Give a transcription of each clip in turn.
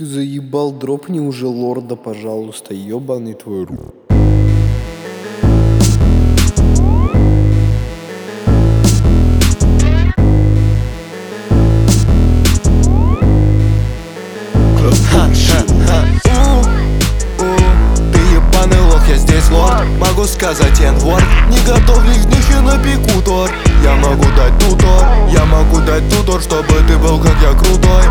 Ты заебал, дропни уже лорда, пожалуйста, ебаный твой рот. Ты ебаный лох, я здесь лорд. Могу сказать n-word. Не готовлю их днище на пику торт. Я могу дать тутор, я могу дать тутор, чтобы ты был как я крутой.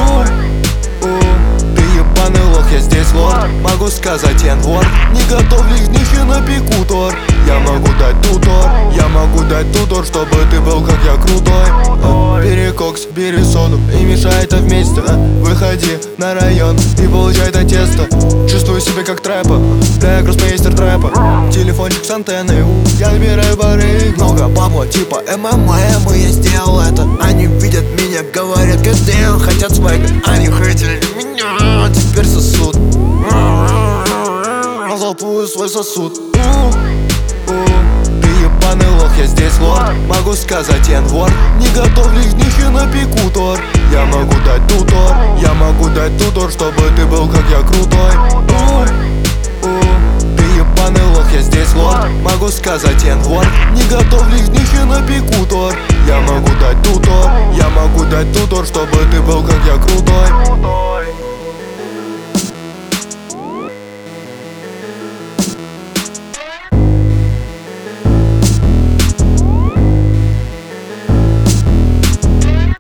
Ты ебаный лох, я здесь лорд. Могу сказать n-word. Не готовлю их днище на пику торт. Я могу дать тутор, я могу дать тутор, чтобы ты был как я крутой. Бери кокс, бери соду и мешай это вместе. Выходи на район и получай это тесто. Чувствую себя как трэпа, да я гроссмейстер трэпа. Телефончик с антенной, я набираю бары. Много бабла типа МММ, и я сделал это. Они видят меня, говорят, goddamn, хотят свайга. Они хотели меня, теперь сосут. Залпую свой сосуд. Ты ебаный лох, я здесь лорд. Могу сказать n-word. Не готовлю их днище на пику торт. Я могу дать тутор, я могу дать тутор, чтобы ты был как я крутой. Ты ебаный лох, я здесь лорд. Могу сказать n-word. Не готовлю их днище на пику торт. Я могу дать тутор, я могу дать тутор, чтобы ты был как я крутой.